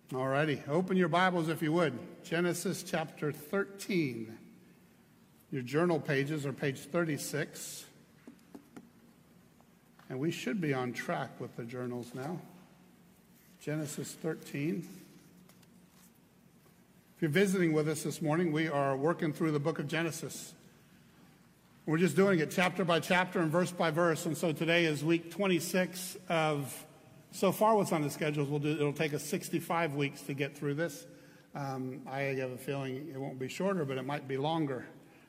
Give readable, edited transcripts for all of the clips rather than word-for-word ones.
All righty. Open your Bibles if you would. Genesis chapter 13. Your journal pages are page 36. And we should be on track with the journals now. Genesis 13. If you're visiting with us this morning, we are working through the book of Genesis. We're just doing it chapter by chapter and verse by verse. And so today is week 26 of, so far what's on the schedule is it'll take us 65 weeks to get through this. I have a feeling it won't be shorter, but it might be longer.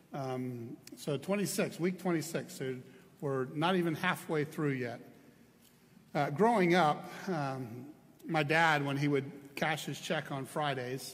So week 26. So we're not even halfway through yet. Growing up, my dad, when he would cash his check on Fridays,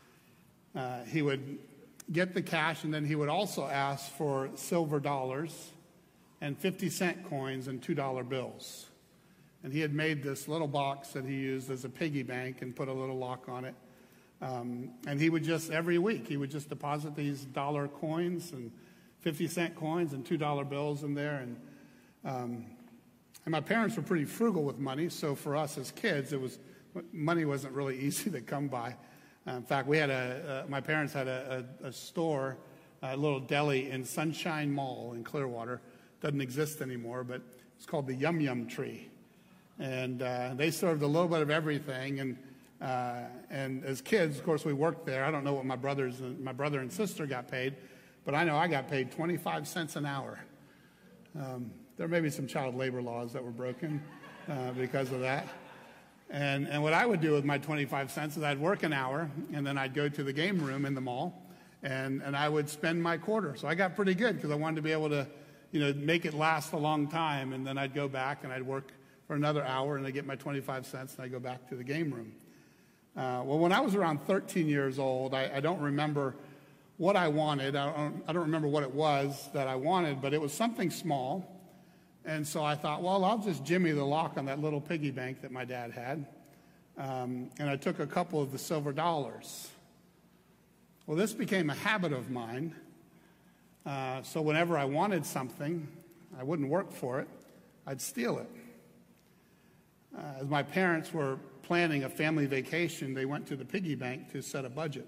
he would get the cash, and then he would also ask for silver dollars and 50-cent coins and $2 bills. And he had made this little box that he used as a piggy bank and put a little lock on it. And he would just, every week, he would just deposit these dollar coins and 50-cent coins and $2 bills in there. And my parents were pretty frugal with money, so for us as kids, money wasn't really easy to come by. In fact, we had my parents had a store, a little deli in Sunshine Mall in Clearwater. Doesn't exist anymore, but it's called the Yum Yum Tree. And they served a little bit of everything. And as kids, of course, we worked there. I don't know what my brother and sister got paid, but I know I got paid 25 cents an hour. There may be some child labor laws that were broken because of that. And what I would do with my 25 cents is I'd work an hour, and then I'd go to the game room in the mall, and I would spend my quarter. So I got pretty good because I wanted to be able to, make it last a long time. And then I'd go back and I'd work for another hour, and I'd get my 25 cents, and I'd go back to the game room. Well, when I was around 13 years old, I don't remember what I wanted. I don't remember what it was that I wanted, but it was something small. And so I thought, well, I'll just jimmy the lock on that little piggy bank that my dad had. And I took a couple of the silver dollars. Well, this became a habit of mine. So whenever I wanted something, I wouldn't work for it. I'd steal it. As my parents were planning a family vacation, they went to the piggy bank to set a budget.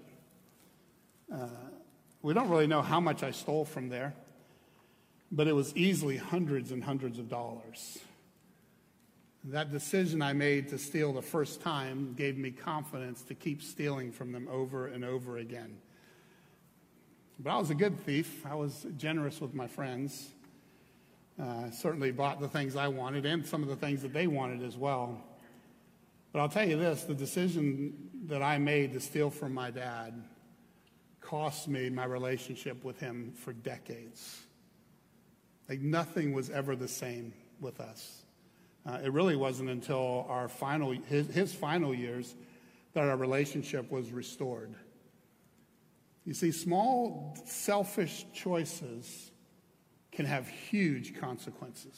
We don't really know how much I stole from there, but it was easily hundreds and hundreds of dollars. That decision I made to steal the first time gave me confidence to keep stealing from them over and over again. But I was a good thief. I was generous with my friends. Certainly bought the things I wanted and some of the things that they wanted as well. But I'll tell you this, the decision that I made to steal from my dad cost me my relationship with him for decades. Like nothing was ever the same with us. It really wasn't until our his final years that our relationship was restored. You see, small selfish choices can have huge consequences.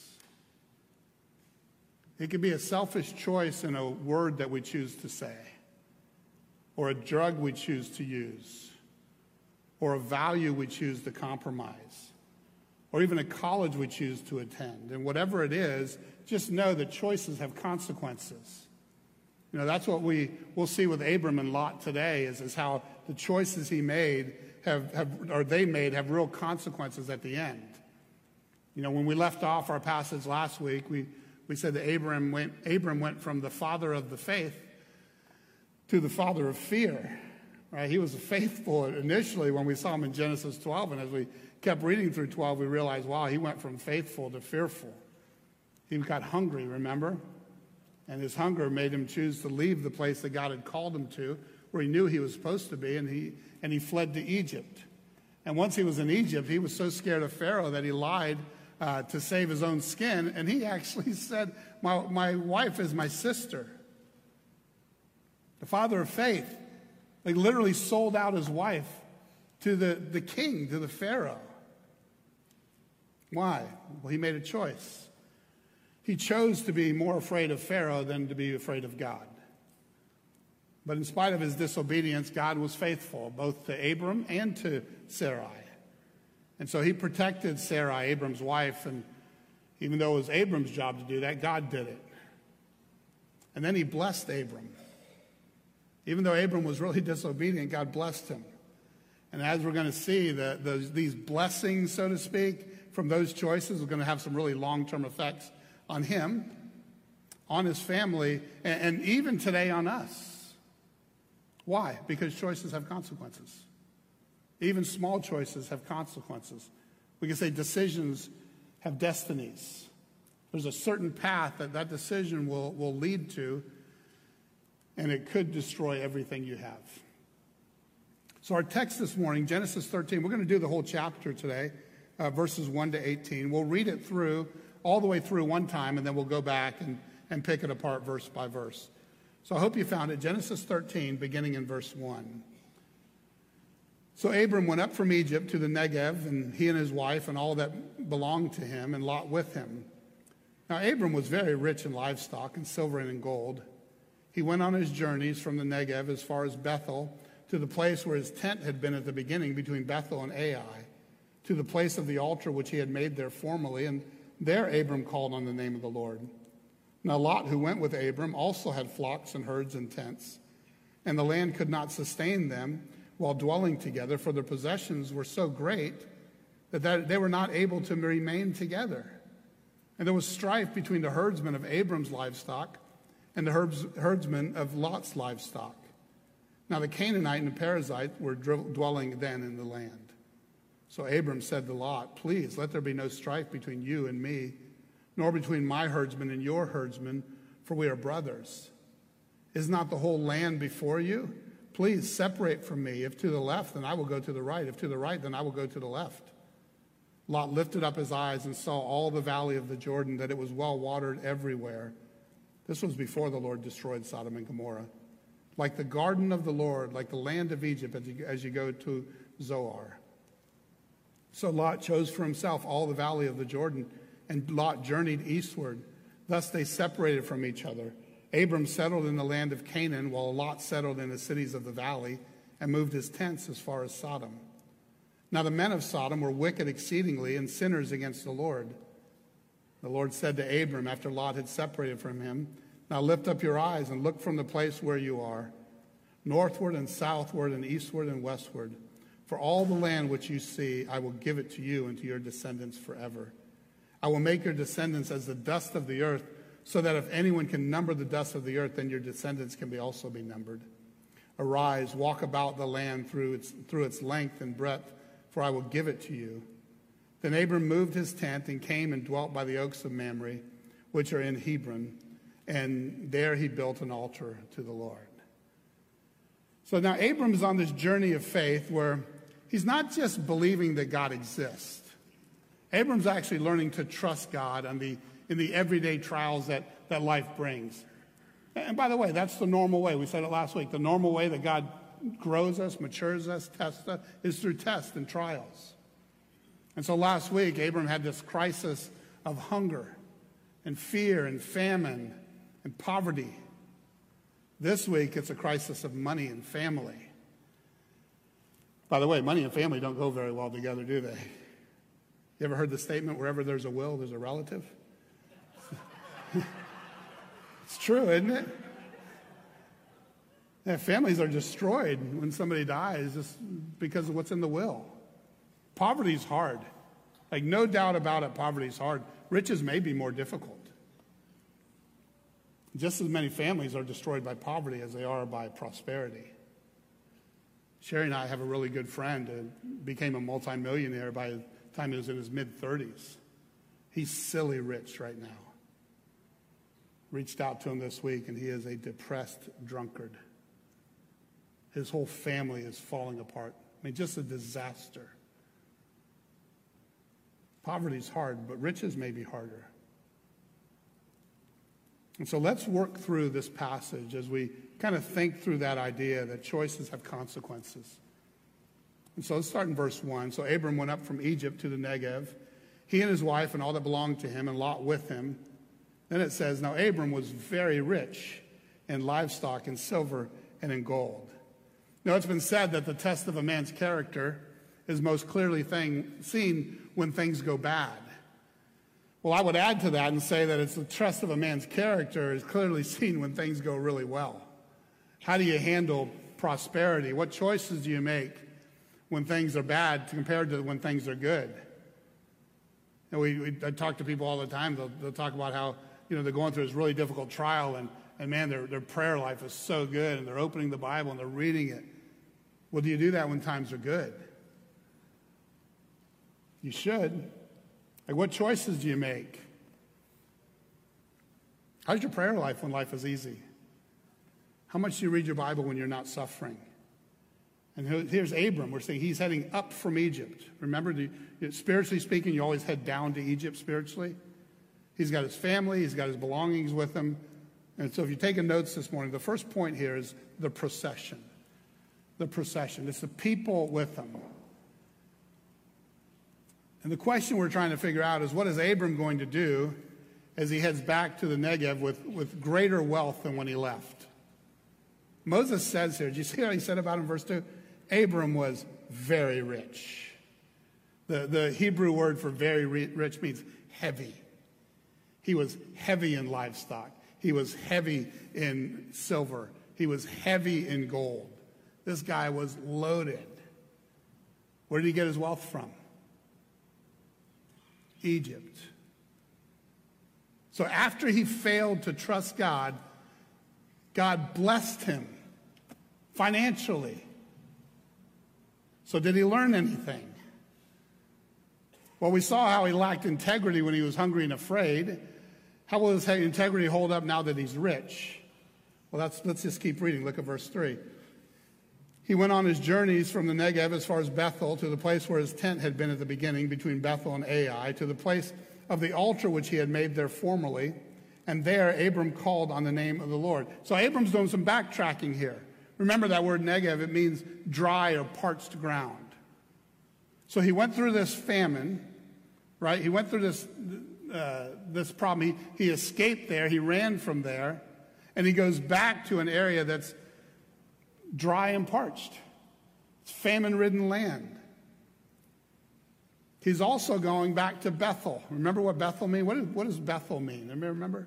It could be a selfish choice in a word that we choose to say, or a drug we choose to use, or a value we choose to compromise, or even a college we choose to attend. And whatever it is, just know that choices have consequences. That's what we'll see with Abram and Lot today, is how the choices he made have real consequences at the end. When we left off our passage last week, we said that Abram went from the father of the faith to the father of fear. Right? He was faithful initially when we saw him in Genesis 12, and as we kept reading through 12, we realized, wow, he went from faithful to fearful. He got hungry, remember? And his hunger made him choose to leave the place that God had called him to, where he knew he was supposed to be, and he fled to Egypt. And once he was in Egypt, he was so scared of Pharaoh that he lied to save his own skin, and he actually said, my wife is my sister. The father of faith, literally sold out his wife to the king, to the Pharaoh. Why? Well, he made a choice. He chose to be more afraid of Pharaoh than to be afraid of God. But in spite of his disobedience, God was faithful, both to Abram and to Sarai. And so he protected Sarai, Abram's wife, and even though it was Abram's job to do that, God did it. And then he blessed Abram. Even though Abram was really disobedient, God blessed him. And as we're going to see, these blessings, so to speak, from those choices are going to have some really long-term effects on him, on his family, and even today on us. Why? Because choices have consequences. Even small choices have consequences. We can say decisions have destinies. There's a certain path that decision will lead to, and it could destroy everything you have. So our text this morning, Genesis 13, we're going to do the whole chapter today, verses 1 to 18. We'll read it through, all the way through one time, and then we'll go back and pick it apart verse by verse. So I hope you found it. Genesis 13, beginning in verse 1. So Abram went up from Egypt to the Negev, and he and his wife and all that belonged to him, and Lot with him. Now Abram was very rich in livestock and silver and in gold. He went on his journeys from the Negev as far as Bethel, to the place where his tent had been at the beginning between Bethel and Ai, to the place of the altar which he had made there formerly, and there Abram called on the name of the Lord. Now Lot, who went with Abram, also had flocks and herds and tents, and the land could not sustain them while dwelling together, for their possessions were so great that they were not able to remain together. And there was strife between the herdsmen of Abram's livestock and the herdsmen of Lot's livestock. Now the Canaanite and the Perizzite were dwelling then in the land. So Abram said to Lot, "Please, let there be no strife between you and me, nor between my herdsmen and your herdsmen, for we are brothers. Is not the whole land before you? Please separate from me. If to the left, then I will go to the right. If to the right, then I will go to the left." Lot lifted up his eyes and saw all the valley of the Jordan, that it was well watered everywhere. This was before the Lord destroyed Sodom and Gomorrah. Like the garden of the Lord, like the land of Egypt as you go to Zoar. So Lot chose for himself all the valley of the Jordan, and Lot journeyed eastward. Thus they separated from each other. Abram settled in the land of Canaan, while Lot settled in the cities of the valley and moved his tents as far as Sodom. Now the men of Sodom were wicked exceedingly and sinners against the Lord. The Lord said to Abram after Lot had separated from him, "Now lift up your eyes and look from the place where you are, northward and southward and eastward and westward. For all the land which you see, I will give it to you and to your descendants forever. I will make your descendants as the dust of the earth, so that if anyone can number the dust of the earth, then your descendants can also be numbered. Arise, walk about the land through its length and breadth, for I will give it to you." Then Abram moved his tent and came and dwelt by the oaks of Mamre, which are in Hebron, and there he built an altar to the Lord. So now Abram is on this journey of faith where he's not just believing that God exists. Abram's actually learning to trust God in the everyday trials that life brings. And by the way, that's the normal way. We said it last week. The normal way that God grows us, matures us, tests us, is through tests and trials. And so last week, Abram had this crisis of hunger and fear and famine and poverty. This week, it's a crisis of money and family. By the way, money and family don't go very well together, do they? You ever heard the statement, wherever there's a will, there's a relative? It's true, isn't it? Yeah, families are destroyed when somebody dies just because of what's in the will. Poverty's hard. Like, no doubt about it, poverty's hard. Riches may be more difficult. Just as many families are destroyed by poverty as they are by prosperity. Sherry and I have a really good friend who became a multimillionaire by the time he was in his mid-30s. He's silly rich right now. Reached out to him this week, and he is a depressed drunkard. His whole family is falling apart. I mean, just a disaster. Poverty's hard, but riches may be harder. And so let's work through this passage as we kind of think through that idea that choices have consequences. And so let's start in verse 1. So Abram went up from Egypt to the Negev, he and his wife and all that belonged to him, and Lot with him. Then it says, now Abram was very rich in livestock, in silver, and in gold. Now it's been said that the test of a man's character is most clearly seen when things go bad. Well, I would add to that and say that it's the test of a man's character is clearly seen when things go really well. How do you handle prosperity? What choices do you make when things are bad compared to when things are good? And I talk to people all the time. They'll talk about how they're going through this really difficult trial, and man, their prayer life is so good, and they're opening the Bible and they're reading it. Well, do you do that when times are good? You should. Like, what choices do you make? How's your prayer life when life is easy? How much do you read your Bible when you're not suffering? And here's Abram. We're saying he's heading up from Egypt. Remember, spiritually speaking, you always head down to Egypt spiritually. He's got his family. He's got his belongings with him. And so if you're taking notes this morning, the first point here is the procession. The procession. It's the people with him. And the question we're trying to figure out is, what is Abram going to do as he heads back to the Negev with greater wealth than when he left? Moses says here, do you see what he said about him in verse 2? Abram was very rich. The Hebrew word for very rich means heavy. He was heavy in livestock. He was heavy in silver. He was heavy in gold. This guy was loaded. Where did he get his wealth from? Egypt. So after he failed to trust God, God blessed him financially. So did he learn anything? Well, we saw how he lacked integrity when he was hungry and afraid. How will his integrity hold up now that he's rich? Well, let's just keep reading. Look at verse 3. He went on his journeys from the Negev as far as Bethel, to the place where his tent had been at the beginning, between Bethel and Ai, to the place of the altar which he had made there formerly. And there Abram called on the name of the Lord. So Abram's doing some backtracking here. Remember that word Negev, it means dry or parched ground. So he went through this famine, right? He went through this problem. He escaped there. He ran from there. And he goes back to an area that's dry and parched. It's famine-ridden land. He's also going back to Bethel. Remember what Bethel means? What does Bethel mean? Anybody remember?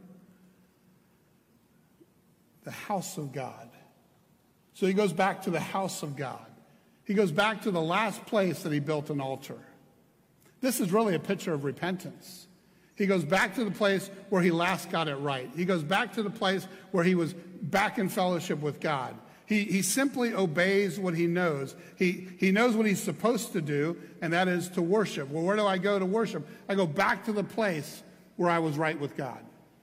The house of God. So he goes back to the house of God. He goes back to the last place that he built an altar. This is really a picture of repentance. He goes back to the place where he last got it right. He goes back to the place where he was back in fellowship with God. He simply obeys what he knows. He knows what he's supposed to do, and that is to worship. Well, where do I go to worship? I go back to the place where I was right with God.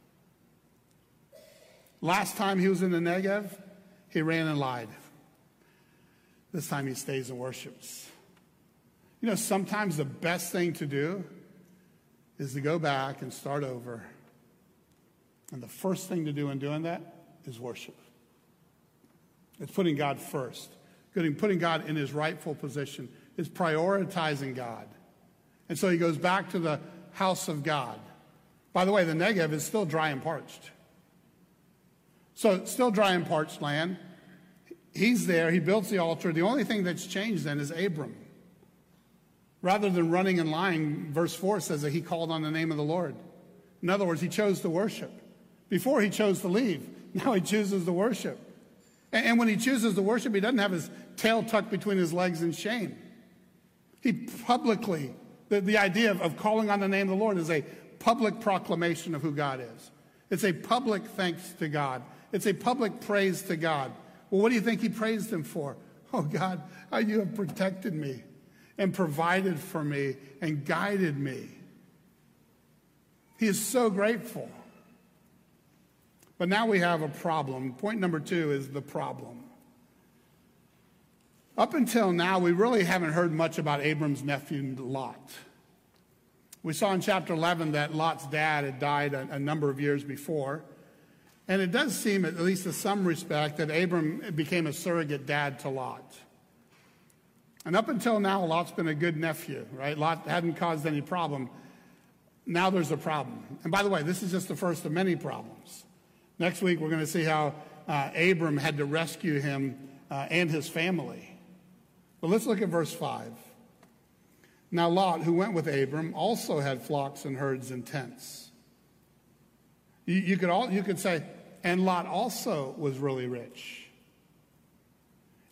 Last time he was in the Negev, he ran and lied. This time he stays and worships. You know, sometimes the best thing to do is to go back and start over. And the first thing to do in doing that is worship. It's putting God first. Putting God in his rightful position. It's prioritizing God. And so he goes back to the house of God. By the way, the Negev is still dry and parched. So it's still dry and parched land. He's there. He builds the altar. The only thing that's changed then is Abram. Rather than running and lying, verse 4 says that he called on the name of the Lord. In other words, he chose to worship. Before he chose to leave. Now he chooses to worship. And when he chooses to worship, he doesn't have his tail tucked between his legs in shame. He publicly, the idea of calling on the name of the Lord is a public proclamation of who God is. It's a public thanks to God. It's a public praise to God. Well, what do you think he praised him for? Oh, God, how you have protected me and provided for me and guided me. He is so grateful. But now we have a problem. Point number 2 is the problem. Up until now, we really haven't heard much about Abram's nephew, Lot. We saw in chapter 11 that Lot's dad had died a number of years before. And it does seem, at least in some respect, that Abram became a surrogate dad to Lot. And up until now, Lot's been a good nephew, right? Lot hadn't caused any problem. Now there's a problem. And by the way, this is just the first of many problems. Next week, we're going to see how Abram had to rescue him and his family. But let's look at verse 5. Now Lot, who went with Abram, also had flocks and herds and tents. You could say, and Lot also was really rich.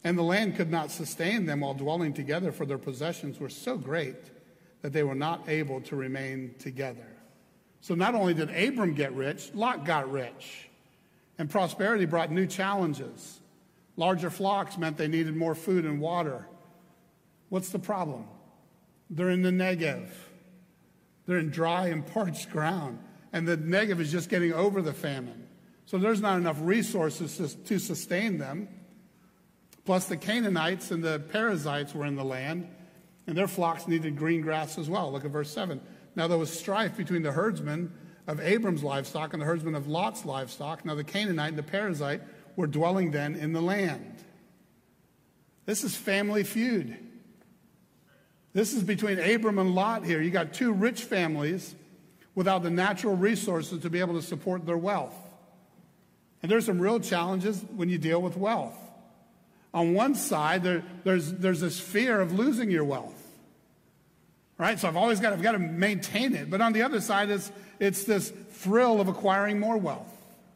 And the land could not sustain them while dwelling together, for their possessions were so great that they were not able to remain together. So not only did Abram get rich, Lot got rich. And prosperity brought new challenges. Larger flocks meant they needed more food and water. What's the problem? They're in the Negev. They're in dry and parched ground. And the Negev is just getting over the famine. So there's not enough resources to sustain them. Plus the Canaanites and the Perizzites were in the land, and their flocks needed green grass as well. Look at verse 7. Now there was strife between the herdsmen of Abram's livestock and the herdsmen of Lot's livestock. Now the Canaanite and the Perizzite were dwelling then in the land. This is family feud. This is between Abram and Lot here. You got two rich families without the natural resources to be able to support their wealth. And there's some real challenges when you deal with wealth. On one side, there's this fear of losing your wealth, right? So I've got to maintain it. But on the other side, it's this thrill of acquiring more wealth.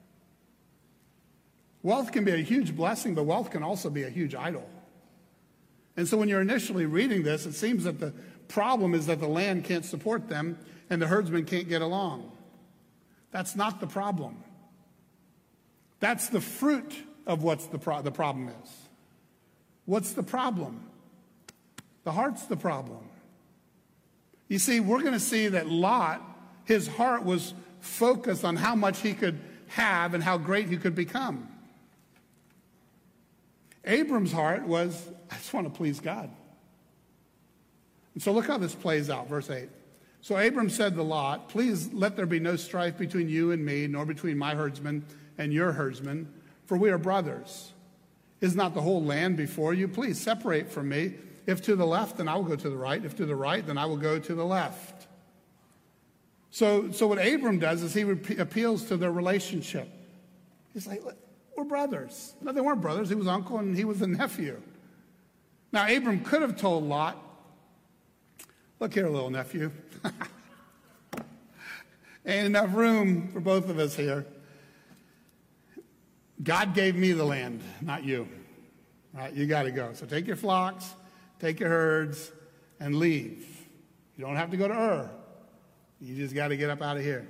Wealth can be a huge blessing, but wealth can also be a huge idol. And so when you're initially reading this, it seems that the problem is that the land can't support them and the herdsmen can't get along. That's not the problem. That's the fruit of what the problem is. What's the problem? The heart's the problem. You see, we're going to see that Lot, his heart was focused on how much he could have and how great he could become. Abram's heart was, I just want to please God. And so look how this plays out, verse 8. So Abram said to Lot, please let there be no strife between you and me, nor between my herdsmen and your herdsmen, for we are brothers. Is not the whole land before you? Please separate from me. If to the left, then I will go to the right. If to the right, then I will go to the left. So what Abram does is he appeals to their relationship. He's like, we're brothers. No, they weren't brothers. He was uncle and he was the nephew. Now, Abram could have told Lot, look here, little nephew. Ain't enough room for both of us here. God gave me the land, not you. All right, you got to go. So take your flocks, take your herds, and leave. You don't have to go to Ur. You just got to get up out of here.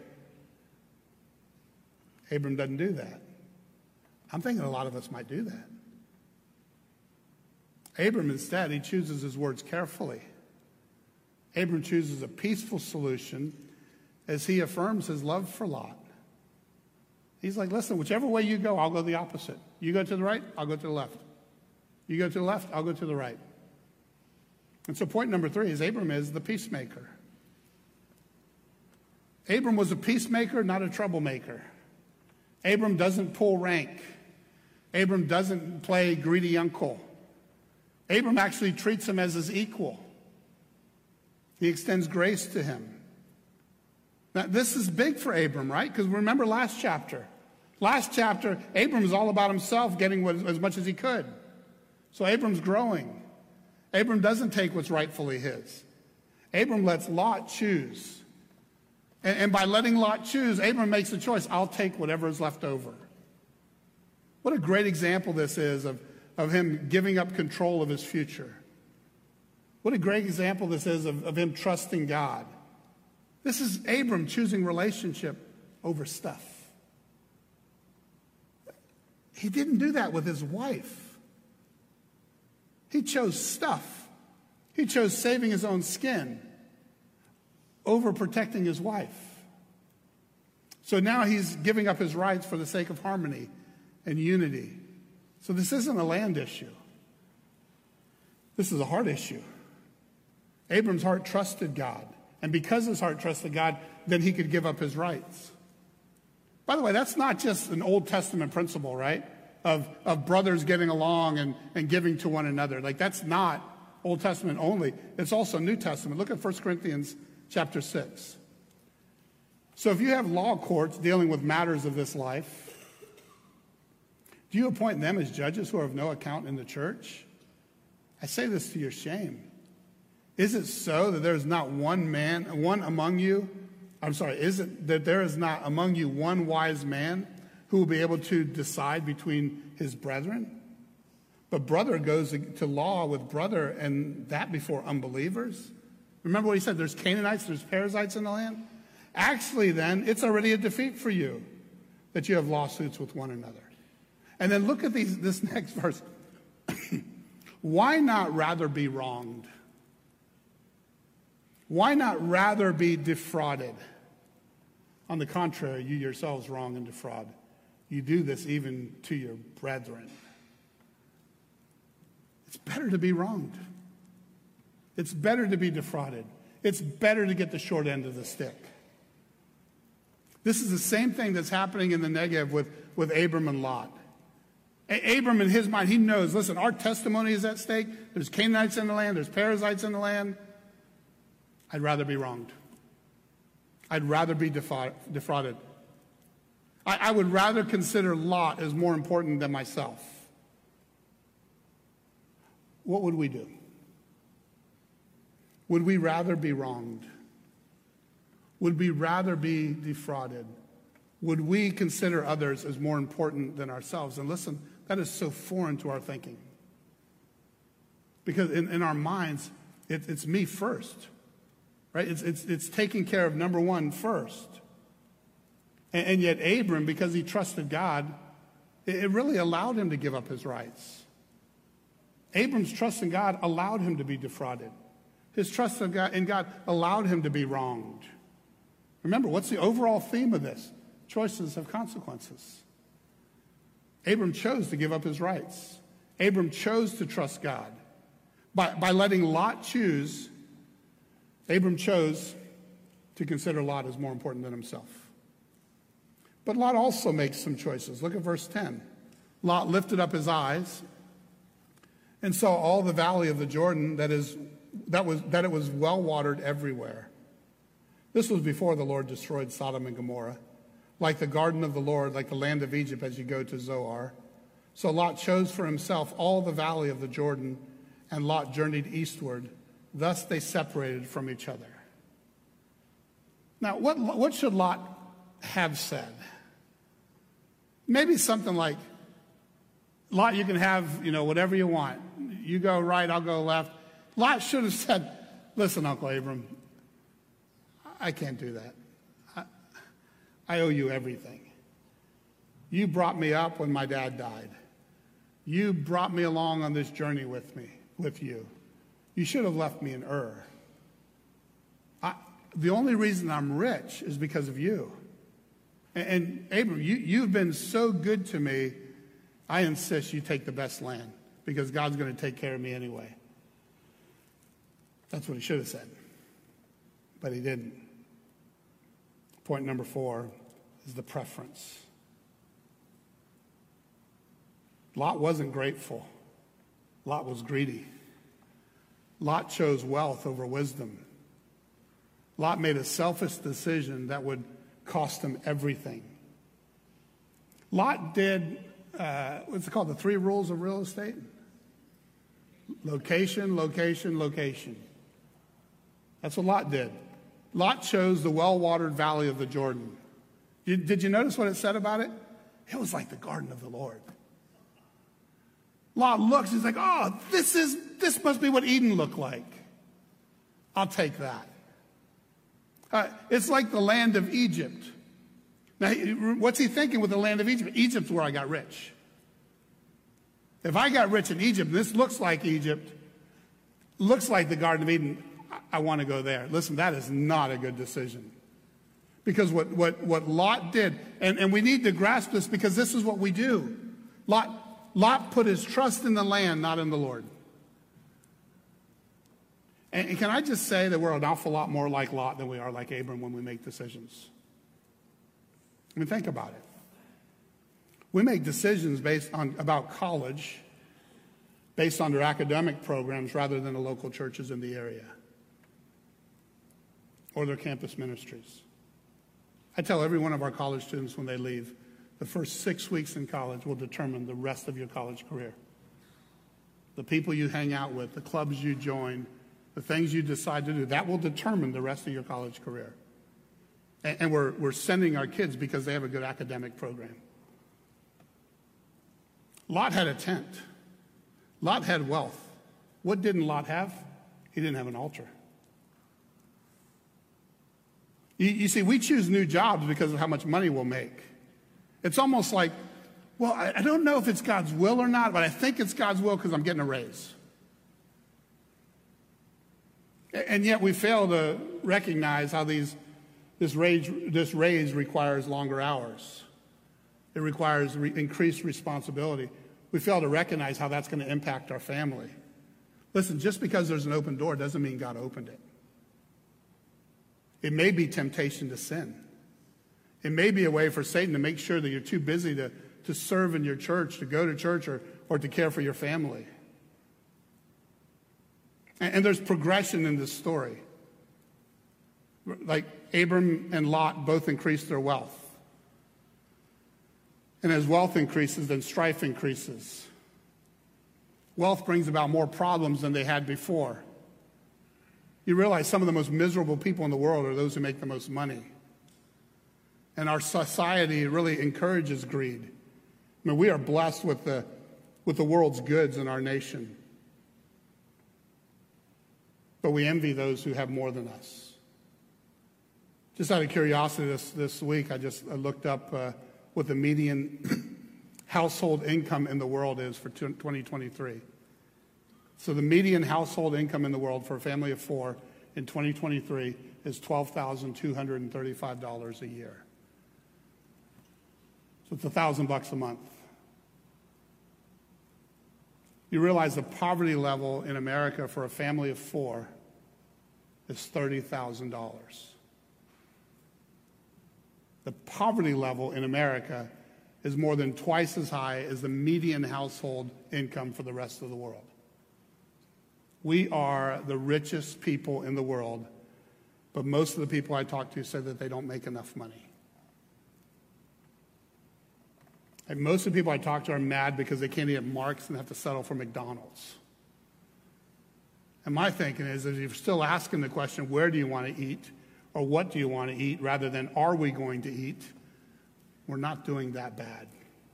Abram doesn't do that. I'm thinking a lot of us might do that. Abram, instead, he chooses his words carefully. Abram chooses a peaceful solution as he affirms his love for Lot. He's like, listen, whichever way you go, I'll go the opposite. You go to the right, I'll go to the left. You go to the left, I'll go to the right. And so point number 3 is Abram is the peacemaker. Abram was a peacemaker, not a troublemaker. Abram doesn't pull rank. Abram doesn't play greedy uncle. Abram actually treats him as his equal. He extends grace to him. Now, this is big for Abram, right? Because remember last chapter. Last chapter, Abram is all about himself, getting as much as he could. So Abram's growing. Abram doesn't take what's rightfully his. Abram lets Lot choose. And by letting Lot choose, Abram makes a choice. I'll take whatever is left over. What a great example this is of him giving up control of his future. What a great example this is of him trusting God. This is Abram choosing relationship over stuff. He didn't do that with his wife. He chose stuff. He chose saving his own skin over protecting his wife. So now he's giving up his rights for the sake of harmony and unity. So this isn't a land issue. This is a heart issue. Abram's heart trusted God. And because his heart trusted God, then he could give up his rights. By the way, that's not just an Old Testament principle, right? Of brothers getting along and giving to one another. Like, that's not Old Testament only. It's also New Testament. Look at 1 Corinthians chapter 6. So if you have law courts dealing with matters of this life, do you appoint them as judges who are of no account in the church? I say this to your shame. Is it so that there is not is it that there is not among you one wise man who will be able to decide between his brethren? But brother goes to law with brother, and that before unbelievers. Remember what he said, there's Canaanites, there's Perizzites in the land. Actually, then, it's already a defeat for you that you have lawsuits with one another. And then look at this next verse. Why not rather be wronged? Why not rather be defrauded? On the contrary, you yourselves wrong and defraud. You do this even to your brethren. It's better to be wronged. It's better to be defrauded. It's better to get the short end of the stick. This is the same thing that's happening in the Negev with Abram and Lot. Abram, in his mind, he knows, listen, our testimony is at stake. There's Canaanites in the land. There's Perizzites in the land. I'd rather be wronged. I'd rather be defrauded. I would rather consider Lot as more important than myself. What would we do? Would we rather be wronged? Would we rather be defrauded? Would we consider others as more important than ourselves? And listen, that is so foreign to our thinking. Because in our minds, it's me first. Right? It's taking care of number one first. And yet Abram, because he trusted God, it really allowed him to give up his rights. Abram's trust in God allowed him to be defrauded. His trust in God allowed him to be wronged. Remember, what's the overall theme of this? Choices have consequences. Abram chose to give up his rights. Abram chose to trust God. By letting Lot choose, Abram chose to consider Lot as more important than himself. But Lot also makes some choices. Look at verse 10. Lot lifted up his eyes and saw all the valley of the Jordan, that it was well watered everywhere. This was before the Lord destroyed Sodom and Gomorrah, like the garden of the Lord, like the land of Egypt as you go to Zoar. So Lot chose for himself all the valley of the Jordan, and Lot journeyed eastward. Thus they separated from each other. Now, what should Lot have said? Maybe something like, Lot, you can have, whatever you want. You go right, I'll go left. Lot should have said, listen, Uncle Abram, I can't do that. I owe you everything. You brought me up when my dad died. You brought me along on this journey with you. You should have left me in Ur. The only reason I'm rich is because of you. And Abram, you've been so good to me, I insist you take the best land because God's going to take care of me anyway. That's what he should have said. But he didn't. Point number 4 is the preference. Lot wasn't grateful. Lot was greedy. Lot chose wealth over wisdom. Lot made a selfish decision that would cost him everything. Lot did, what's it called, the 3 rules of real estate? Location, location, location. That's what Lot did. Lot chose the well-watered valley of the Jordan. Did you notice what it said about it? It was like the garden of the Lord. Lot looks, he's like, oh, this must be what Eden looked like. I'll take that. It's like the land of Egypt. Now, what's he thinking with the land of Egypt? Egypt's where I got rich. If I got rich in Egypt, this looks like Egypt, looks like the Garden of Eden, I want to go there. Listen, that is not a good decision. Because what Lot did, and we need to grasp this because this is what we do. Lot put his trust in the land, not in the Lord. And can I just say that we're an awful lot more like Lot than we are like Abram when we make decisions? I mean, think about it. We make decisions about college based on their academic programs rather than the local churches in the area or their campus ministries. I tell every one of our college students when they leave, the first 6 weeks in college will determine the rest of your college career. The people you hang out with, the clubs you join, the things you decide to do, that will determine the rest of your college career. And we're sending our kids because they have a good academic program. Lot had a tent. Lot had wealth. What didn't Lot have? He didn't have an altar. You see, we choose new jobs because of how much money we'll make. It's almost like, well, I don't know if it's God's will or not, but I think it's God's will because I'm getting a raise. And yet we fail to recognize how this raise requires longer hours. It requires increased responsibility. We fail to recognize how that's going to impact our family. Listen, just because there's an open door doesn't mean God opened it. It may be temptation to sin. It may be a way for Satan to make sure that you're too busy to serve in your church, to go to church, or to care for your family. And there's progression in this story. Like Abram and Lot both increased their wealth. And as wealth increases, then strife increases. Wealth brings about more problems than they had before. You realize some of the most miserable people in the world are those who make the most money. And our society really encourages greed. I mean, we are blessed with the world's goods in our nation. But we envy those who have more than us. Just out of curiosity this week, I looked up what the median household income in the world is for 2023. So the median household income in the world for a family of four in 2023 is $12,235 a year. So it's $1,000 a month. You realize the poverty level in America for a family of four is $30,000. The poverty level in America is more than twice as high as the median household income for the rest of the world. We are the richest people in the world, but most of the people I talk to say that they don't make enough money. And most of the people I talk to are mad because they can't eat at Mark's and have to settle for McDonald's. And my thinking is that if you're still asking the question, where do you want to eat, or what do you want to eat, rather than are we going to eat, we're not doing that bad.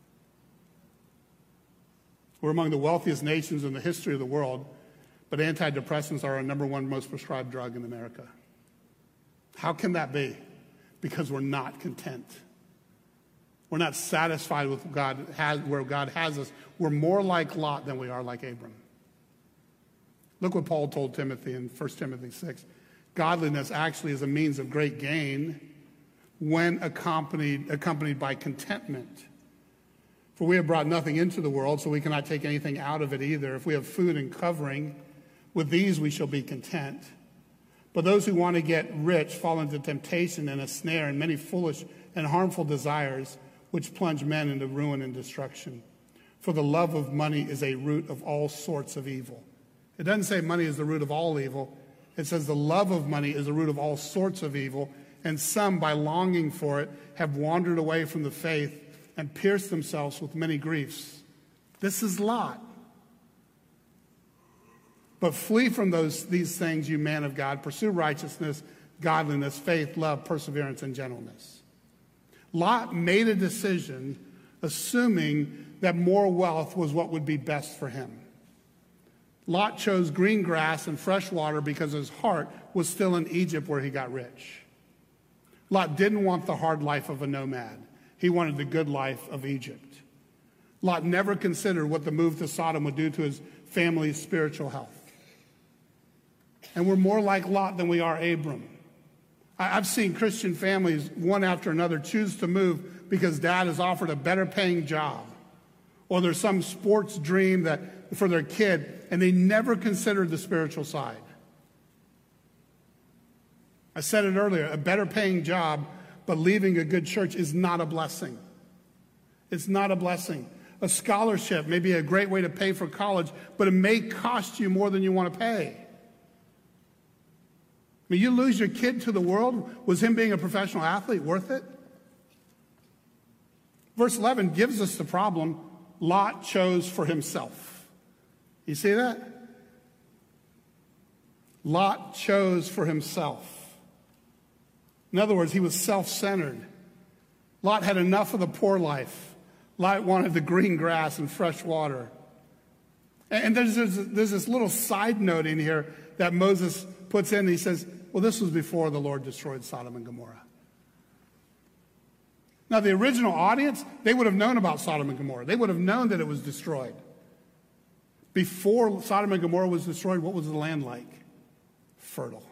We're among the wealthiest nations in the history of the world, but antidepressants are our number one most prescribed drug in America. How can that be? Because we're not content. We're not satisfied with where God has us. We're more like Lot than we are like Abram. Look what Paul told Timothy in 1 Timothy 6. Godliness actually is a means of great gain when accompanied by contentment. For we have brought nothing into the world, so we cannot take anything out of it either. If we have food and covering, with these we shall be content. But those who want to get rich fall into temptation and a snare and many foolish and harmful desires, which plunge men into ruin and destruction. For the love of money is a root of all sorts of evil. It doesn't say money is the root of all evil. It says the love of money is the root of all sorts of evil, and some, by longing for it, have wandered away from the faith and pierced themselves with many griefs. This is Lot. But flee from these things, you man of God. Pursue righteousness, godliness, faith, love, perseverance, and gentleness. Lot made a decision assuming that more wealth was what would be best for him. Lot chose green grass and fresh water because his heart was still in Egypt where he got rich. Lot didn't want the hard life of a nomad. He wanted the good life of Egypt. Lot never considered what the move to Sodom would do to his family's spiritual health. And we're more like Lot than we are Abram. I've seen Christian families, one after another, choose to move because dad has offered a better paying job, or there's some sports dream for their kid, and they never considered the spiritual side. I said it earlier, a better paying job, but leaving a good church is not a blessing. It's not a blessing. A scholarship may be a great way to pay for college, but it may cost you more than you want to pay. I mean, you lose your kid to the world. Was him being a professional athlete worth it? Verse 11 gives us the problem. Lot chose for himself. You see that? Lot chose for himself. In other words, he was self-centered. Lot had enough of the poor life. Lot wanted the green grass and fresh water. And there's this little side note in here that Moses puts in. He says, well, this was before the Lord destroyed Sodom and Gomorrah. Now, the original audience, they would have known about Sodom and Gomorrah. They would have known that it was destroyed. Before Sodom and Gomorrah was destroyed, what was the land like? Fertile.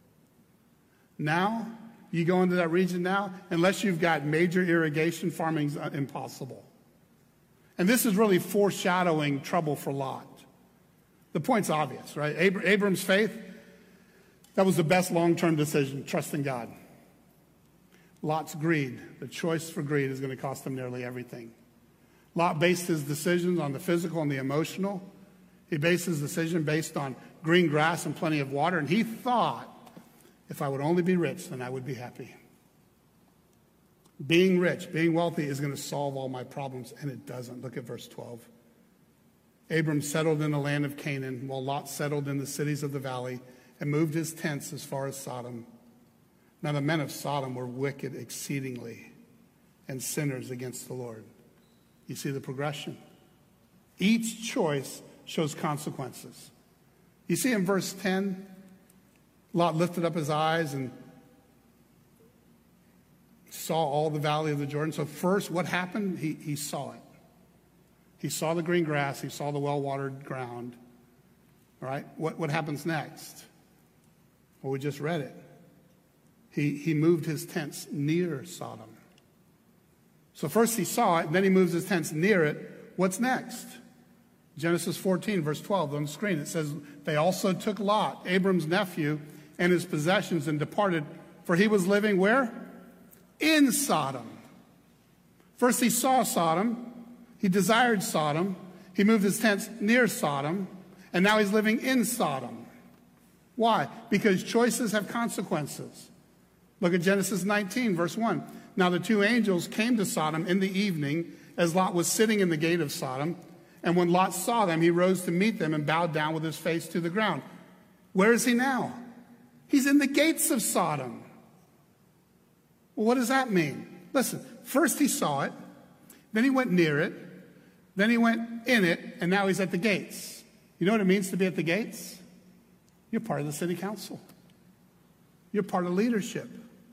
Now, you go into that region now, unless you've got major irrigation, farming's impossible. And this is really foreshadowing trouble for Lot. The point's obvious, right? Abram's faith, that was the best long-term decision, trusting God. Lot's greed, the choice for greed is going to cost him nearly everything. Lot based his decisions on the physical and the emotional. He based his decision based on green grass and plenty of water, and he thought, if I would only be rich, then I would be happy. Being rich, being wealthy is going to solve all my problems, and it doesn't. Look at verse 12. Abram settled in the land of Canaan, while Lot settled in the cities of the valley and moved his tents as far as Sodom. Now the men of Sodom were wicked exceedingly and sinners against the Lord. You see the progression. Each choice shows consequences. You see in verse 10, Lot lifted up his eyes and saw all the valley of the Jordan. So first, what happened? He saw it. He saw the green grass. He saw the well-watered ground. All right? What happens next? Well, we just read it. He moved his tents near Sodom. So first he saw it, and then he moves his tents near it. What's next? Genesis 14, verse 12 on the screen. It says, they also took Lot, Abram's nephew, and his possessions and departed, for he was living where? In Sodom. First he saw Sodom. He desired Sodom. He moved his tents near Sodom. And now he's living in Sodom. Why? Because choices have consequences. Look at Genesis 19, verse 1. Now the two angels came to Sodom in the evening as Lot was sitting in the gate of Sodom. And when Lot saw them, he rose to meet them and bowed down with his face to the ground. Where is he now? He's in the gates of Sodom. Well, what does that mean? Listen, first he saw it, then he went near it, then he went in it, and now he's at the gates. You know what it means to be at the gates? You're part of the city council. You're part of leadership.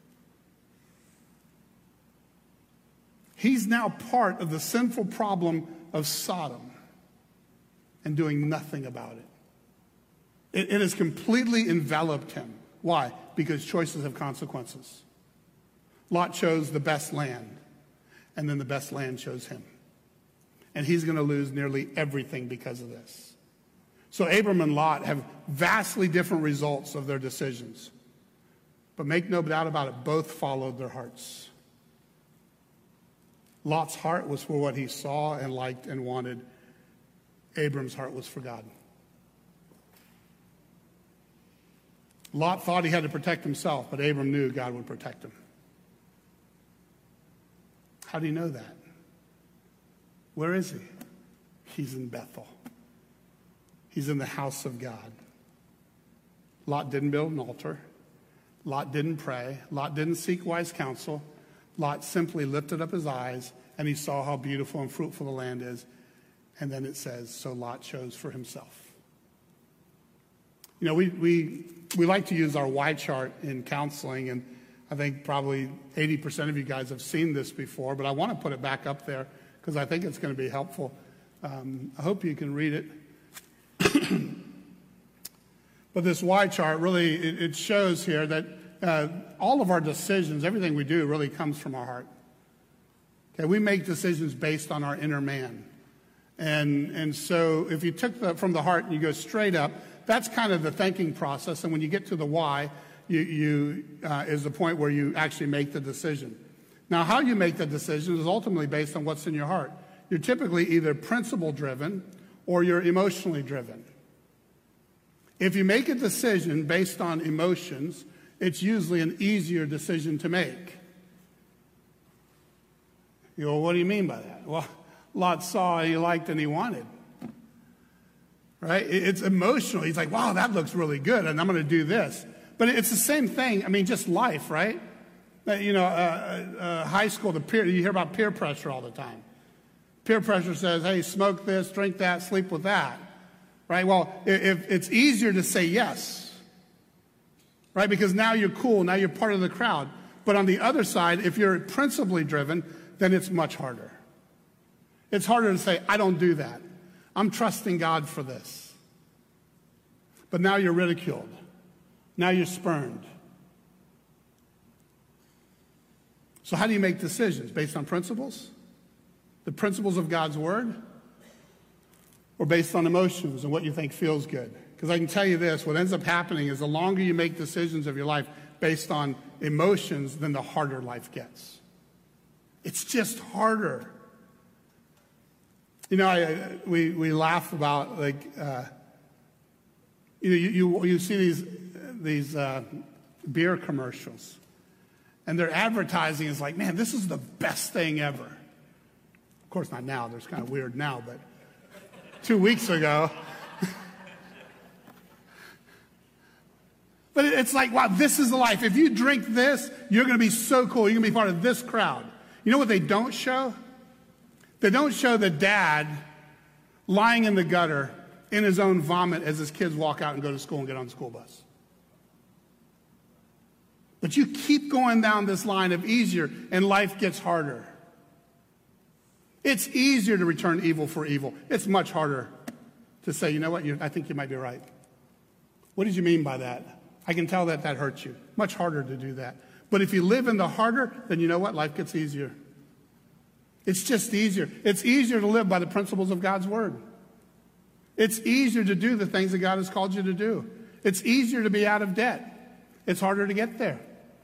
He's now part of the sinful problem of Sodom and doing nothing about it. It has completely enveloped him. Why? Because choices have consequences. Lot chose the best land, and then the best land chose him. And he's going to lose nearly everything because of this. So Abram and Lot have vastly different results of their decisions. But make no doubt about it, both followed their hearts. Lot's heart was for what he saw and liked and wanted. Abram's heart was for God. Lot thought he had to protect himself, but Abram knew God would protect him. How do you know that? Where is he? He's in Bethel. He's in the house of God. Lot didn't build an altar. Lot didn't pray. Lot didn't seek wise counsel. Lot simply lifted up his eyes, and he saw how beautiful and fruitful the land is. And then it says, so Lot chose for himself. You know, we like to use our Y chart in counseling, and I think probably 80% of you guys have seen this before, but I want to put it back up there because I think it's going to be helpful. I hope you can read it. But this Y chart really, it shows here that all of our decisions, everything we do really comes from our heart. Okay, we make decisions based on our inner man. And so if you took from the heart and you go straight up, that's kind of the thinking process. And when you get to the why, is the point where you actually make the decision. Now, how you make the decision is ultimately based on what's in your heart. You're typically either principle-driven or you're emotionally driven. If you make a decision based on emotions, it's usually an easier decision to make. You go, what do you mean by that? Well, Lot saw, he liked, and he wanted. Right? It's emotional. He's like, wow, that looks really good, and I'm going to do this. But it's the same thing. I mean, just life, right? You know, high school, you hear about peer pressure all the time. Peer pressure says, hey, smoke this, drink that, sleep with that. right? Well, if it's easier to say yes, right? Because now you're cool, now you're part of the crowd. But on the other side, if you're principally driven, then it's much harder. It's harder to say, I don't do that. I'm trusting God for this. But now you're ridiculed. Now you're spurned. So how do you make decisions? Based on principles? The principles of God's word? Or based on emotions and what you think feels good? Because I can tell you this, what ends up happening is the longer you make decisions of your life based on emotions, then the harder life gets. It's just harder. You know, we laugh about, like, you see these beer commercials, and their advertising is like, man, this is the best thing ever. Of course, not now. It's kind of weird now, but 2 weeks ago. But it's like, wow, this is the life. If you drink this, you're going to be so cool. You're going to be part of this crowd. You know what they don't show? They don't show the dad lying in the gutter in his own vomit as his kids walk out and go to school and get on the school bus. But you keep going down this line of easier, and life gets harder. It's easier to return evil for evil. It's much harder to say, you know what, I think you might be right. What did you mean by that? I can tell that hurts you. Much harder to do that. But if you live in the harder, then you know what? Life gets easier. It's just easier. It's easier to live by the principles of God's word. It's easier to do the things that God has called you to do. It's easier to be out of debt. It's harder to get there.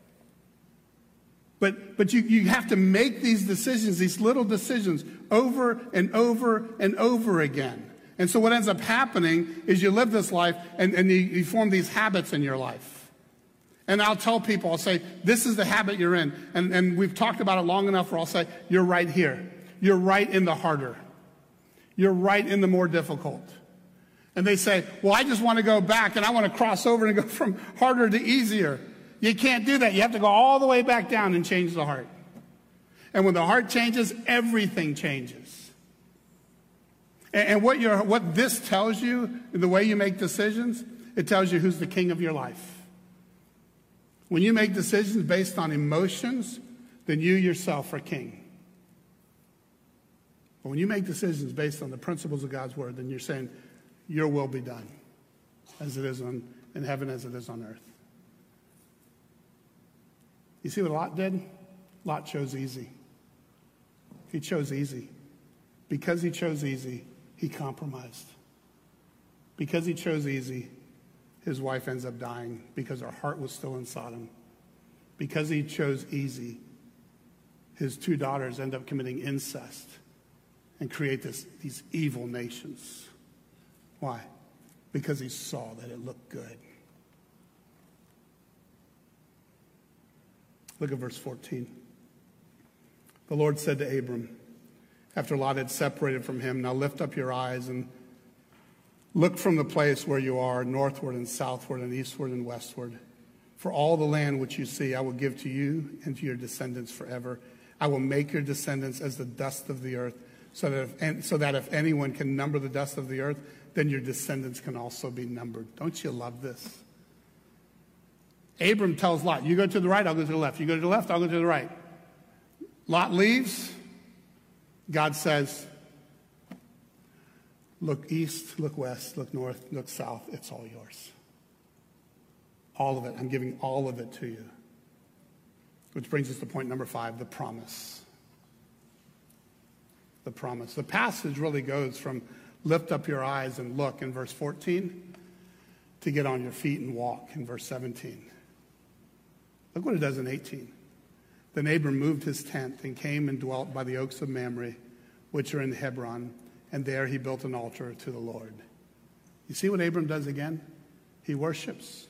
But you have to make these decisions, these little decisions, over and over and over again. And so what ends up happening is you live this life and you form these habits in your life. And I'll tell people, I'll say, this is the habit you're in. And we've talked about it long enough where I'll say, you're right here. You're right in the harder. You're right in the more difficult. And they say, well, I just want to go back and I want to cross over and go from harder to easier. You can't do that. You have to go all the way back down and change the heart. And when the heart changes, everything changes. And what this tells you, the way you make decisions, it tells you who's the king of your life. When you make decisions based on emotions, then you yourself are king. But when you make decisions based on the principles of God's word, then you're saying, your will be done, as it is in heaven as it is on earth. You see what Lot did? Lot chose easy. He chose easy. Because he chose easy, he compromised. Because he chose easy, his wife ends up dying because her heart was still in Sodom. Because he chose easy, his 2 daughters end up committing incest and create these evil nations. Why? Because he saw that it looked good. Look at verse 14. The Lord said to Abram, after Lot had separated from him, now lift up your eyes and look from the place where you are, northward and southward and eastward and westward. For all the land which you see, I will give to you and to your descendants forever. I will make your descendants as the dust of the earth, so that if anyone can number the dust of the earth, then your descendants can also be numbered. Don't you love this? Abram tells Lot, you go to the right, I'll go to the left. You go to the left, I'll go to the right. Lot leaves. God says, look east, look west, look north, look south. It's all yours. All of it. I'm giving all of it to you. Which brings us to point number 5, the promise. The promise. The passage really goes from lift up your eyes and look in verse 14 to get on your feet and walk in verse 17. Look what it does in 18. Then Abram moved his tent and came and dwelt by the oaks of Mamre, which are in Hebron, and there he built an altar to the Lord. You see what Abram does again? He worships.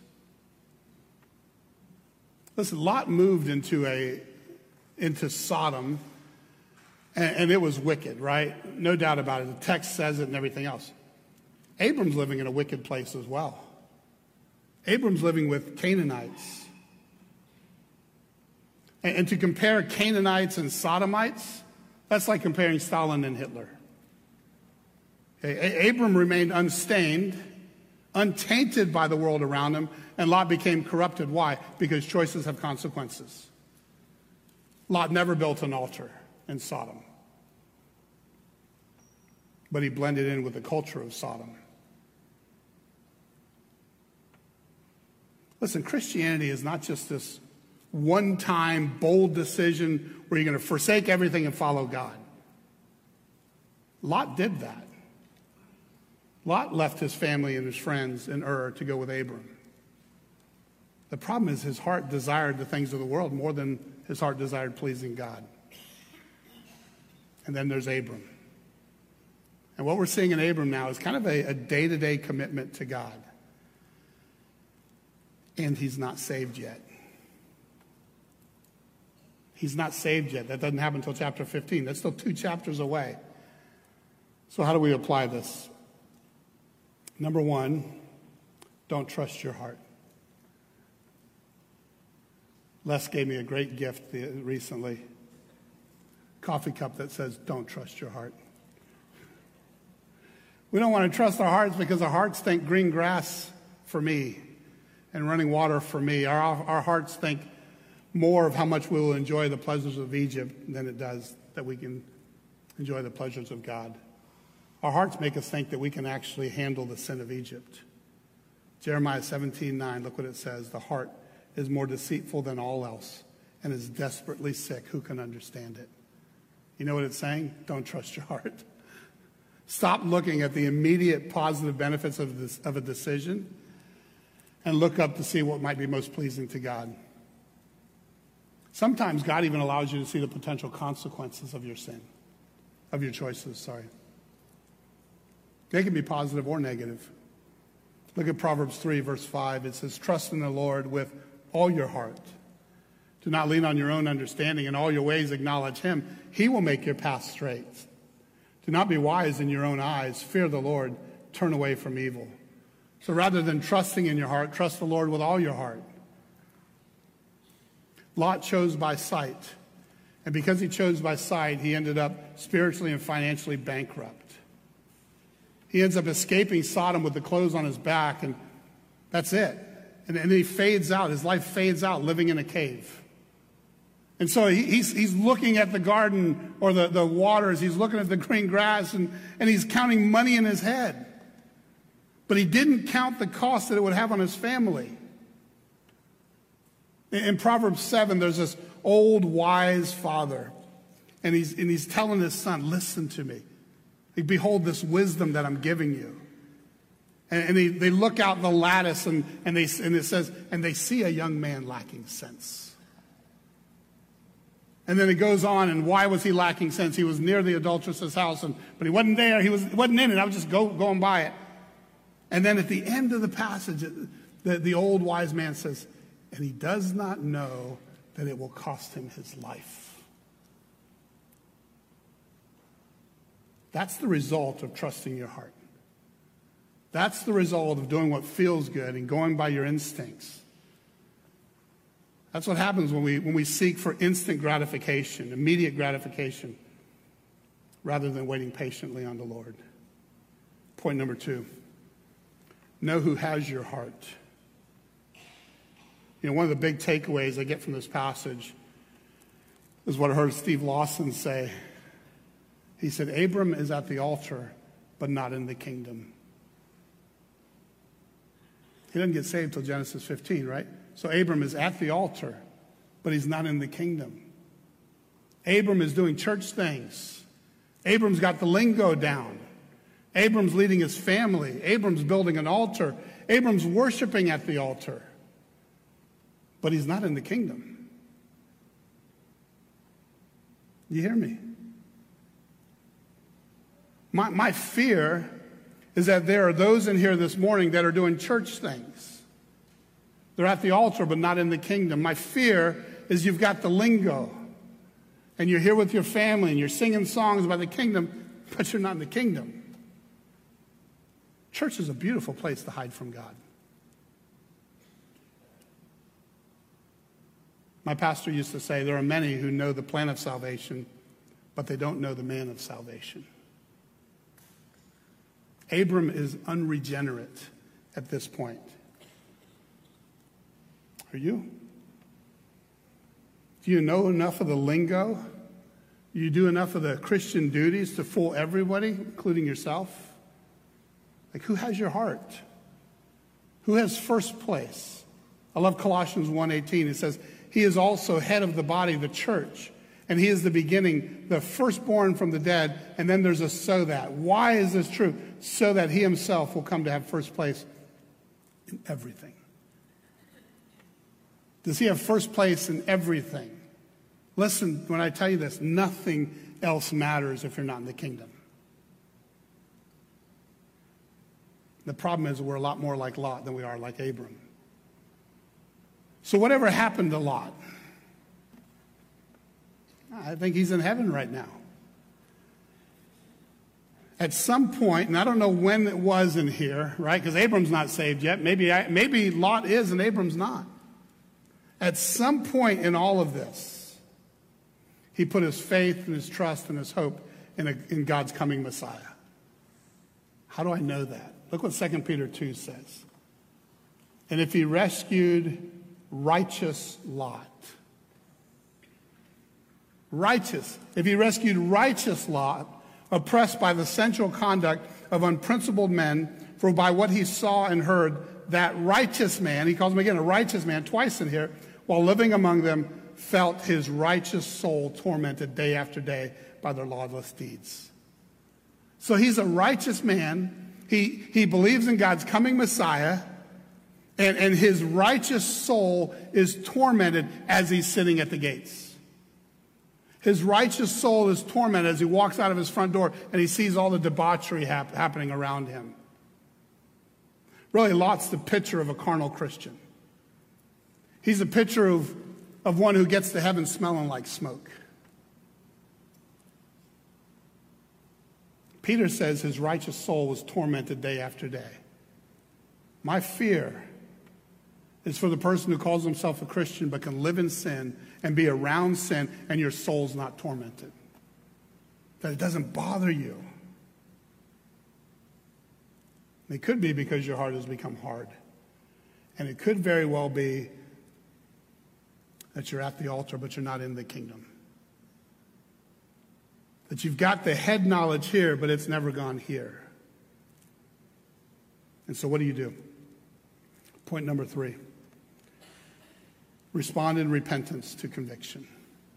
Listen, Lot moved into Sodom, and it was wicked, right? No doubt about it. The text says it and everything else. Abram's living in a wicked place as well. Abram's living with Canaanites. And to compare Canaanites and Sodomites, that's like comparing Stalin and Hitler. Okay? Abram remained unstained, untainted by the world around him, and Lot became corrupted. Why? Because choices have consequences. Lot never built an altar in Sodom, but he blended in with the culture of Sodom. Listen, Christianity is not just this one-time bold decision where you're going to forsake everything and follow God. Lot did that. Lot left his family and his friends in Ur to go with Abram. The problem is his heart desired the things of the world more than his heart desired pleasing God. And then there's Abram. And what we're seeing in Abram now is kind of a day-to-day commitment to God. And he's not saved yet. He's not saved yet. That doesn't happen until chapter 15. That's still 2 chapters away. So how do we apply this? Number 1, don't trust your heart. Les gave me a great gift recently. Coffee cup that says, don't trust your heart. We don't want to trust our hearts because our hearts think green grass for me and running water for me. Our hearts think more of how much we will enjoy the pleasures of Egypt than it does that we can enjoy the pleasures of God. Our hearts make us think that we can actually handle the sin of Egypt. Jeremiah 17:9, look what it says. The heart is more deceitful than all else and is desperately sick. Who can understand it? You know what it's saying? Don't trust your heart. Stop looking at the immediate positive benefits of a decision and look up to see what might be most pleasing to God. Sometimes God even allows you to see the potential consequences of your sin, of your choices, They can be positive or negative. Look at Proverbs 3, verse 5. It says, trust in the Lord with all your heart. Do not lean on your own understanding. In all your ways acknowledge him. He will make your path straight. Do not be wise in your own eyes. Fear the Lord. Turn away from evil. So rather than trusting in your heart, trust the Lord with all your heart. Lot chose by sight. And because he chose by sight, he ended up spiritually and financially bankrupt. He ends up escaping Sodom with the clothes on his back, and that's it. And he fades out. His life fades out living in a cave. And so he's looking at the garden or the waters. He's looking at the green grass, and he's counting money in his head. But he didn't count the cost that it would have on his family. In Proverbs 7, there's this old wise father, and he's telling his son, listen to me. Behold this wisdom that I'm giving you. And they look out the lattice, and it says, and they see a young man lacking sense. And then it goes on, and why was he lacking sense? He was near the adulteress's house, but he wasn't there. He wasn't in it. I was just going by it. And then at the end of the passage, the old wise man says, and he does not know that it will cost him his life. That's the result of trusting your heart. That's the result of doing what feels good and going by your instincts. That's what happens when we seek for instant gratification, immediate gratification, rather than waiting patiently on the Lord. Point number 2, know who has your heart. You know, one of the big takeaways I get from this passage is what I heard Steve Lawson say. He said, Abram is at the altar, but not in the kingdom. He doesn't get saved till Genesis 15, right? So Abram is at the altar, but he's not in the kingdom. Abram is doing church things. Abram's got the lingo down. Abram's leading his family. Abram's building an altar. Abram's worshiping at the altar. But he's not in the kingdom. You hear me? My fear is that there are those in here this morning that are doing church things. They're at the altar, but not in the kingdom. My fear is you've got the lingo, and you're here with your family, and you're singing songs about the kingdom, but you're not in the kingdom. Church is a beautiful place to hide from God. My pastor used to say, there are many who know the plan of salvation, but they don't know the man of salvation. Abram is unregenerate at this point. Are you? Do you know enough of the lingo? Do you do enough of the Christian duties to fool everybody, including yourself? Like, who has your heart? Who has first place? I love Colossians 1:18. It says, he is also head of the body, the church. And he is the beginning, the firstborn from the dead. And then there's a so that. Why is this true? So that he himself will come to have first place in everything. Does he have first place in everything? Listen, when I tell you this, nothing else matters if you're not in the kingdom. The problem is we're a lot more like Lot than we are like Abram. So whatever happened to Lot? I think he's in heaven right now. At some point, and I don't know when it was in here, right? Because Abram's not saved yet. Maybe Lot is and Abram's not. At some point in all of this, he put his faith and his trust and his hope in God's coming Messiah. How do I know that? Look what 2 Peter 2 says. And if he rescued righteous Lot, if he rescued righteous Lot, oppressed by the sensual conduct of unprincipled men, for by what he saw and heard, that righteous man, he calls him again a righteous man, twice in here, while living among them, felt his righteous soul tormented day after day by their lawless deeds. So he's a righteous man. He believes in God's coming Messiah, and his righteous soul is tormented as he's sitting at the gates. His righteous soul is tormented as he walks out of his front door and he sees all the debauchery happening around him. Really, Lot's the picture of a carnal Christian. He's a picture of one who gets to heaven smelling like smoke. Peter says his righteous soul was tormented day after day. My fear is for the person who calls himself a Christian but can live in sin and be around sin and your soul's not tormented. That it doesn't bother you. It could be because your heart has become hard. And it could very well be that you're at the altar but you're not in the kingdom. That you've got the head knowledge here but it's never gone here. And so what do? Point number 3. Respond in repentance to conviction.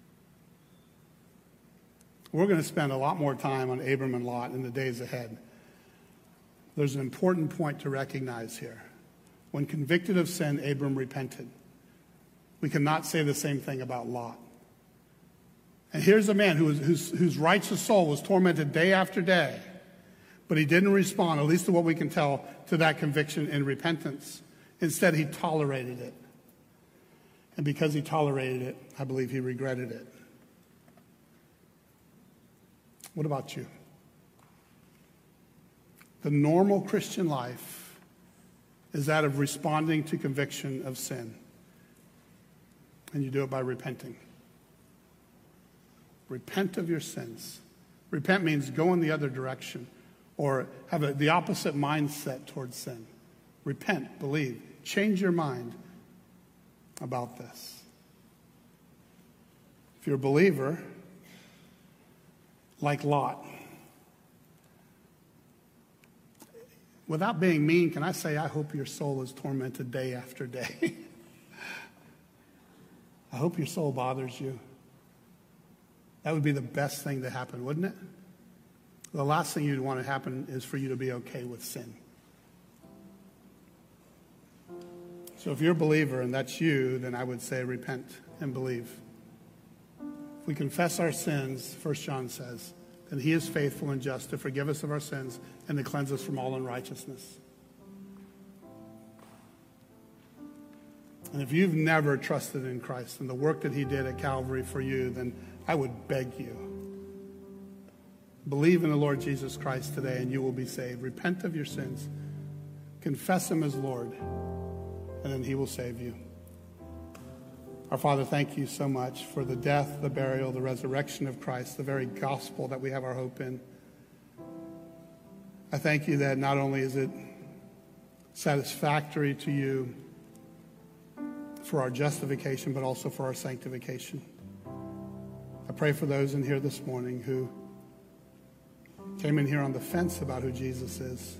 We're going to spend a lot more time on Abram and Lot in the days ahead. There's an important point to recognize here. When convicted of sin, Abram repented. We cannot say the same thing about Lot. And here's a man whose righteous soul was tormented day after day, but he didn't respond, at least to what we can tell, to that conviction in repentance. Instead, he tolerated it. And because he tolerated it, I believe he regretted it. What about you? The normal Christian life is that of responding to conviction of sin. And you do it by repenting. Repent of your sins. Repent means go in the other direction or have the opposite mindset towards sin. Repent, believe, change your mind about this. If you're a believer, like Lot, without being mean, can I say I hope your soul is tormented day after day? I hope your soul bothers you. That would be the best thing to happen, wouldn't it? The last thing you'd want to happen is for you to be okay with sin. So if you're a believer and that's you, then I would say repent and believe. If we confess our sins, 1 John says, then he is faithful and just to forgive us of our sins and to cleanse us from all unrighteousness. And if you've never trusted in Christ and the work that he did at Calvary for you, then I would beg you, believe in the Lord Jesus Christ today and you will be saved. Repent of your sins. Confess him as Lord, and then he will save you. Our Father, thank you so much for the death, the burial, the resurrection of Christ, the very gospel that we have our hope in. I thank you that not only is it satisfactory to you for our justification, but also for our sanctification. I pray for those in here this morning who came in here on the fence about who Jesus is.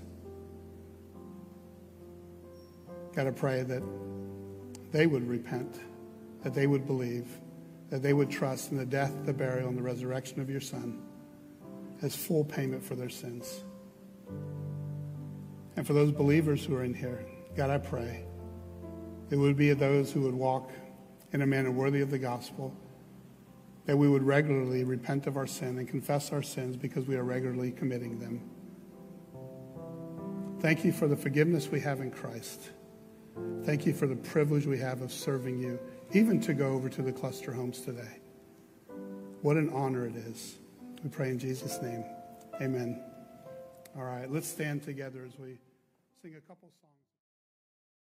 God, I pray that they would repent, that they would believe, that they would trust in the death, the burial, and the resurrection of your Son as full payment for their sins. And for those believers who are in here, God, I pray that we would be those who would walk in a manner worthy of the gospel, that we would regularly repent of our sin and confess our sins because we are regularly committing them. Thank you for the forgiveness we have in Christ. Thank you for the privilege we have of serving you, even to go over to the cluster homes today. What an honor it is. We pray in Jesus' name. Amen. All right, let's stand together as we sing a couple songs.